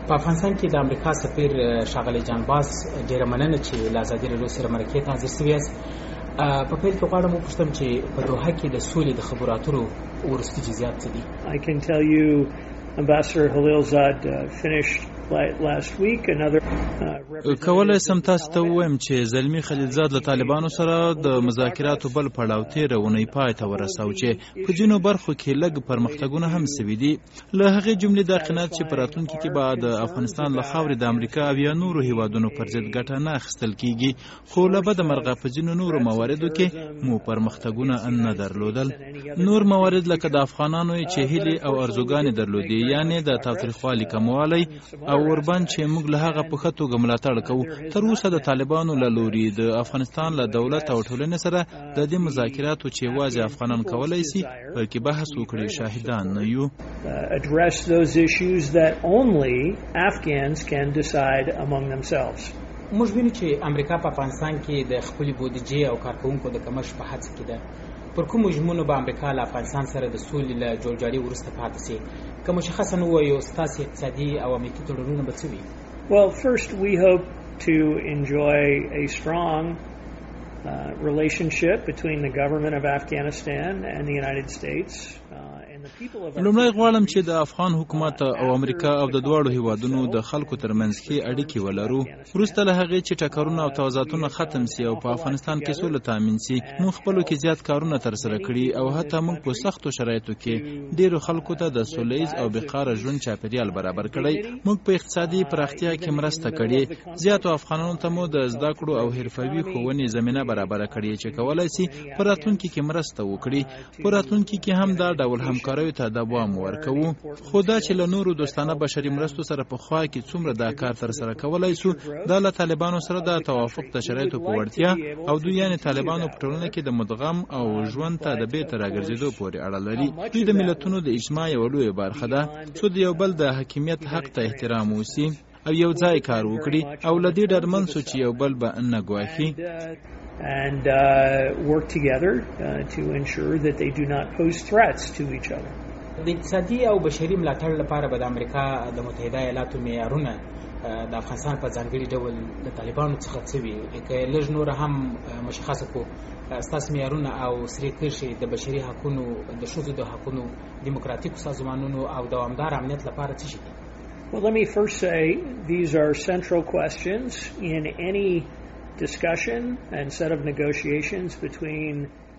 په افغانستان کې د امریکا سفیر ښاغلی جان باس ډیره مننه چې له ازادي راډیو سره مرکې ته حاضر شوي یاست. په پیل کې غواړم وپوښتم چې په دوحه کې د سولې د خبرو اترو وروستي جزئیات څه دي؟ I can tell you Ambassador Khalilzad finished last week another کولای سم تاسو ته ووایم چې زلمی خلیلزاد له طالبانو سره د مذاکراتو بل پړاو تېره اونۍ پای ته ورساو چې په ځینو برخو کې لږ پرمختګونه هم سوي دي. له هغې جملې دا قناعت چې په راتلونکي کې به د افغانستان له خاورې د امریکا او یا نورو هیوادونو پر ضد ګټه نه اخیستل کیږي، خو له بده مرغه په ځینو نورو مواردو کې مو پرمختګونه نه درلودل. نور موارد لکه د افغانانو چې هیلې او ارزوګانې درلودې، یعنې د تاوتریخوالي کموالی او اوربند چې موږ له هغه په ښه توګه ملاتړ کوو. تر اوسه د طالبانو له لوري د افغانستان له دولت او ټولنې سره د دې مذاکراتو چې یوازې افغانان کولی شي بلکې بحث وکړي شاهدان نه یو. address those issues that only Afghans can decide among themselves. موږ وینو چې امریکا په افغانستان کې د خپلې بودیجې او کارکوونکو د کمښت په هڅه کې ده. پر کومو ژمنو به امریکا له افغانستان سره د سولې له جوړجاړي وروسته پاتې شي؟ که مشخصا ووایو ستاسې اقتصادي او امنیتي تړونونه به څه وي؟ Well, first we hope to enjoy a strong relationship between the government of Afghanistan and the United States. لومړی غواړم چې د افغان حکومت او امریکا او د دواړو هیوادونو د خلکو ترمنځ ښې اړیکې ولرو. وروسته له هغې چې ټکرونه او توازاتونه ختم سي او په افغانستان کې سوله تامین سي، موږ خپلو کې زیات کارونه ترسره کړي او حتی موږ په سختو شرایطو کې ډیرو خلکو ته د سوله ییز او بېقاره ژوند چاپیریال برابر کړی. موږ په اقتصادي پراختیا کې مرسته کړې. زیاتو افغانانو ته مو د زده کړو او حرفوي ښوونې زمینه برابره کړې چې کولی سي په راتلونکي کې مرسته وکړي. په راتلونکي کې هم دا ډول همکاریو ته دوام ورکوو. خو دا چې له نورو دوستانه بشري مرستو سره په خوا کې څومره دا کار ترسره کولی سو، دا له طالبانو سره د توافق د شرایطو په وړتیا او دوی یعنې طالبانو په ټولنه کې د مدغم او ژوند ته د بیرته راګرځېدو پورې اړه لري. دوی د ملتونو د اجماع یوه لویه برخه ده، څو د یو بل د حاکمیت حق ته احترام وسي او یو ځای کار وکړي او له دې ډاډمن سو چې یو بل به نه ګواښي. And work together to ensure that they do not pose threats to each other. د اقتصادي او بشري ملاتړ لپاره به د امریکا د متحده ایالاتو معیارونه د افغانستان په ځانګړي ډول د طالبانو څخه څه وي؟ که لږ نور هم مشخصه کړو ستاسو معیارونه او سرې کرښې د بشري حقونو، د ښځو د حقونو، دیموکراتیکو سازمانونو او دوامدار امنیت لپاره څه شي دي؟ Well, let me first say these are central questions in any discussion and set of negotiations between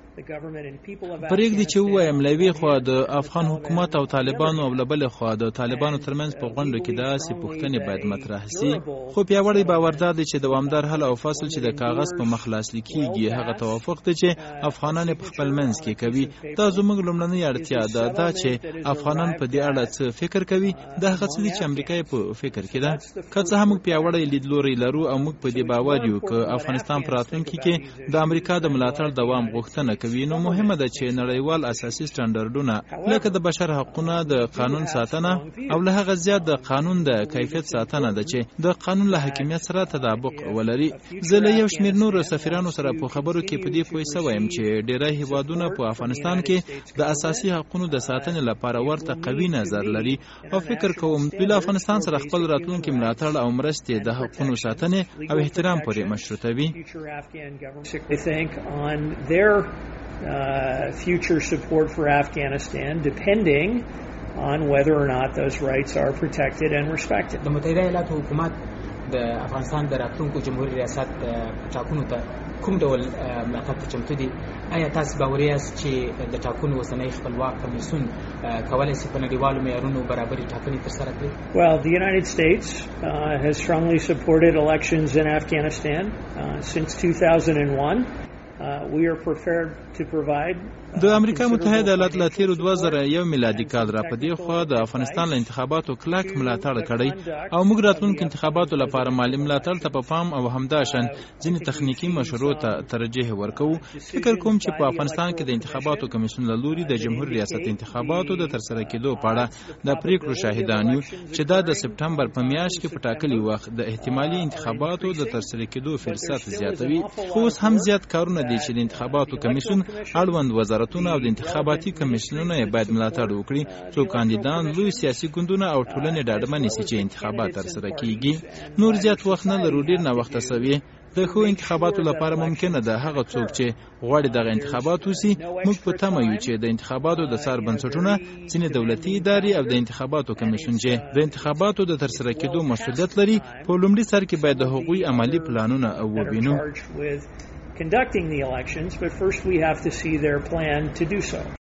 پرېږدي چې ووایم له یوې خوا د افغان حکومت او طالبانو او له بلې خوا د طالبانو ترمنځ په غونډو کې داسې پوښتنې باید مطرح سي. خو پیاوړی باور دا دی چې دوامدار حل او فصل چې د کاغذ په مخ لاسلیک کېږي هغه توافق دی چې افغانان په خپل منځ کې کوي. دا زموږ لومړنۍ اړتیا ده. دا چې افغانان په دې اړه څه فکر کوي دا هغه څه دي چې امریکا په فکر کې ده. که څه هم موږ پیاوړی لیدلوری لرو او موږ په دې باور یو چې افغانستان په راتلونکي کې د امریکا د ملاتړ دوام غوښتنه کوي، نو مهمه ده چې نړیوال اساسي سټانډرډونه لکه د بشر حقوقو د قانون ساتنه او له هغه زیات د قانون د کیفیت ساتنه ده چې د قانون له حاکمیت سره تطابق ولري. زه له یو شمېر نورو سفیرانو سره په خبرو کې په دې پوه شوم چې ډیری هیوادونه په افغانستان کې د اساسي حقوقو د ساتنې لپاره ورته قوي نظر لري او فکر کوم دوی له افغانستان سره خپل راتلونکي ملاتړ او مرستې د حقوقو ساتنې او احترام پورې مشروطوي. Future support for Afghanistan depending on whether or not those rights are protected and respected. د متحده ایالاتو حکومت د افغانستان د راتلونکو جمهوریت ریاست ټاکنو ته کوم ډول ملاتړ ته چمتو دي؟ آیا تاسو باوري یاست چې د ټاکنو اوسنی خپلواک کمیسیون کولی شي په نړیوالو معیارونو برابرې ټاکنې ترسره کړي؟ Well, the United States has strongly supported elections in Afghanistan since 2001. We are prepared to provide د امریکا متحده ایالات له تیرو 2001 میلادي کال را په دې خوا د افغانستان له انتخاباتو کلک ملاتړ کړی او موږ راتلونکو انتخاباتو لپاره مالی ملاتړ ته په پام او همداشان ځینې تخنیکی مشورو ته ترجیح ورکوو. فکر کوم چې په افغانستان کې د انتخاباتو کمیسیون له لوري د جمهوریت ریاست انتخاباتو د ترسره کېدو په اړه د پریکړو شاهدان یو چې دا د سپټمبر په میاشت کې په ټاکلي وخت د احتمالي انتخاباتو د ترسره کېدو فرصت زیاتوي. خو اوس هم زیات کارونه د دي چې د انتخاباتو کمیسیون اړوند وزارتونه او د انتخاباتي کمیسیونونه باید ملاتړ وکړي څو کاندیدان لوی سیاسي ګوندونه او ټولنې ډاډمن شي چې انتخابات ترسره کیږي. نور زیات وخت نه لرو، ډیر ناوخته سوي. د ښو انتخاباتو لپاره ممکنه ده هغه څوک چې غواړي دغه انتخابات وسی. موږ په تمه یو چې د انتخاباتو د څار بنسټونه، ځینې دولتي ادارې او د انتخاباتو کمیسیون چې د انتخاباتو د ترسره کېدو مسؤلیت لري په لومړي سر کې باید د هغوی عملی پلانونه ووینو. conducting the elections, but first we have to see their plan to do so.